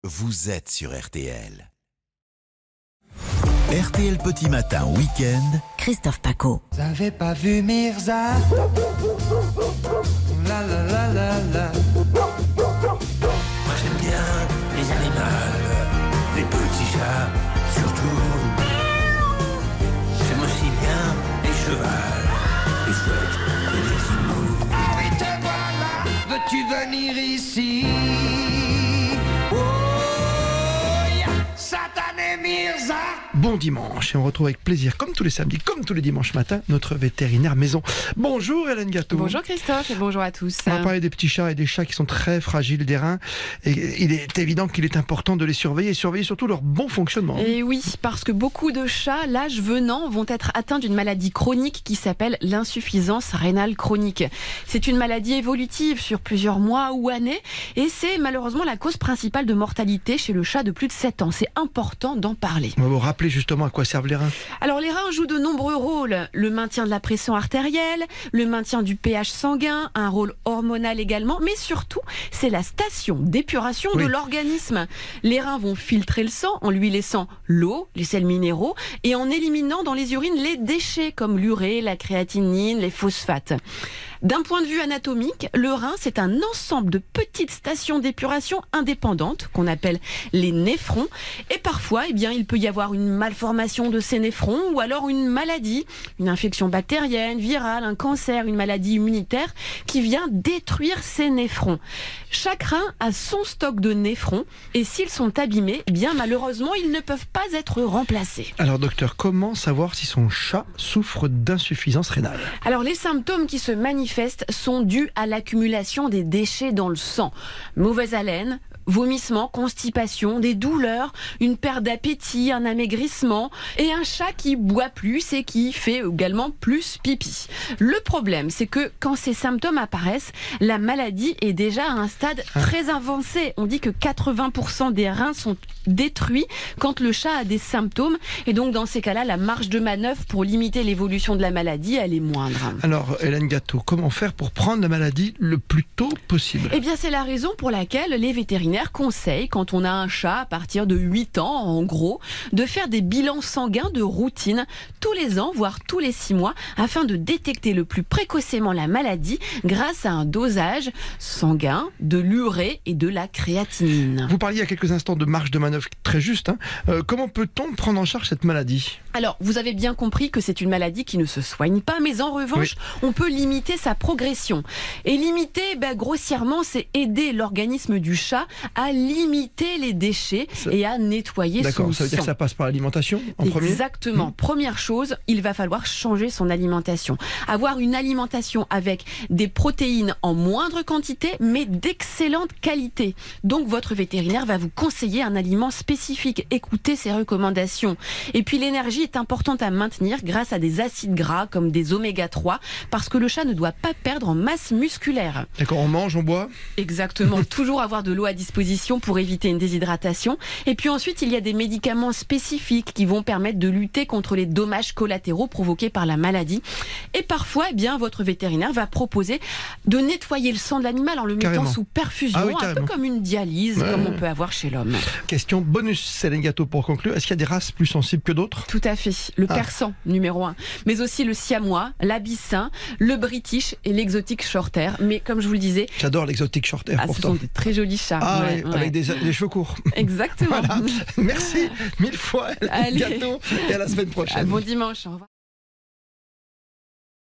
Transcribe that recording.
vous êtes sur RTL. RTL Petit Matin Week-end, Christophe Paco. Vous avez pas vu Mirza? La la la la la. Moi j'aime bien les animaux, les petits chats surtout. J'aime aussi bien les chevals, les chouettes et les animaux. Ah oui, te voilà, veux-tu venir ici? Oh, yeah. Satané Mirza. Bon dimanche, et on retrouve avec plaisir, comme tous les samedis, comme tous les dimanches matins, notre vétérinaire maison. Bonjour Hélène Gâteau. Bonjour Christophe et bonjour à tous. On va parler des petits chats et des chats qui sont très fragiles des reins. Et il est évident qu'il est important de les surveiller et surveiller surtout leur bon fonctionnement. Et oui, parce que beaucoup de chats, l'âge venant, vont être atteints d'une maladie chronique qui s'appelle l'insuffisance rénale chronique. C'est une maladie évolutive sur plusieurs mois ou années et c'est malheureusement la cause principale de mortalité chez le chat de plus de 7 ans. C'est important d'en parler. On va vous rappeler justement à quoi servent les reins. Alors les reins jouent de nombreux rôles. Le maintien de la pression artérielle, le maintien du pH sanguin, un rôle hormonal également, mais surtout, c'est la station d'épuration de l'organisme. Les reins vont filtrer le sang en lui laissant l'eau, les sels minéraux, et en éliminant dans les urines les déchets comme l'urée, la créatinine, les phosphates. D'un point de vue anatomique, le rein, c'est un ensemble de petites stations d'épuration indépendantes qu'on appelle les néphrons. Et parfois, il peut y avoir une malformation de ces néphrons ou alors une maladie, une infection bactérienne, virale, un cancer, une maladie immunitaire qui vient détruire ces néphrons. Chaque rein a son stock de néphrons et s'ils sont abîmés, malheureusement, ils ne peuvent pas être remplacés. Alors docteur, comment savoir si son chat souffre d'insuffisance rénale? Alors les symptômes qui se manifestent sont dus à l'accumulation des déchets dans le sang. Mauvaise haleine, vomissements, constipation, des douleurs, une perte d'appétit, un amaigrissement et un chat qui boit plus et qui fait également plus pipi. Le problème, c'est que quand ces symptômes apparaissent, la maladie est déjà à un stade très avancé. On dit que 80% des reins sont détruits quand le chat a des symptômes et donc dans ces cas-là, la marge de manœuvre pour limiter l'évolution de la maladie, elle est moindre. Alors Hélène Gâteau, comment faire pour prendre la maladie le plus tôt possible? Eh bien, c'est la raison pour laquelle les vétérinaires conseillent, quand on a un chat à partir de 8 ans, en gros, de faire des bilans sanguins de routine tous les ans, voire tous les 6 mois, afin de détecter le plus précocement la maladie grâce à un dosage sanguin de l'urée et de la créatinine. Vous parliez il y a quelques instants de marge de manœuvre très juste. Comment peut-on prendre en charge cette maladie? Alors, vous avez bien compris que c'est une maladie qui ne se soigne pas, mais en revanche, on peut limiter sa progression. Et limiter, grossièrement, c'est aider l'organisme du chat à limiter les déchets et à nettoyer son sang. D'accord, ça veut dire que ça passe par l'alimentation en premier? Exactement. Première chose, il va falloir changer son alimentation. Avoir une alimentation avec des protéines en moindre quantité, mais d'excellente qualité. Donc, votre vétérinaire va vous conseiller un aliment spécifique. Écoutez ses recommandations. Et puis, l'énergie est importante à maintenir grâce à des acides gras comme des oméga 3, parce que le chat ne doit pas perdre en masse musculaire. D'accord, on mange, on boit? Exactement. Toujours avoir de l'eau à disposition pour éviter une déshydratation. Et puis ensuite, il y a des médicaments spécifiques qui vont permettre de lutter contre les dommages collatéraux provoqués par la maladie. Et parfois, votre vétérinaire va proposer de nettoyer le sang de l'animal en le mettant sous perfusion, un peu comme une dialyse, comme on peut avoir chez l'homme. Question bonus, Hélène Gâteau, pour conclure. Est-ce qu'il y a des races plus sensibles que d'autres? Tout à fait. Le persan, numéro 1. Mais aussi le siamois, l'abyssin, le british et l'exotique shorthair. Mais comme je vous le disais... J'adore l'exotique shorthair, ce sont des très jolis chats. Avec des cheveux courts. Exactement. Voilà. Merci 1000 fois, Hélène Gâteau, et à la semaine prochaine. Bon dimanche, au revoir.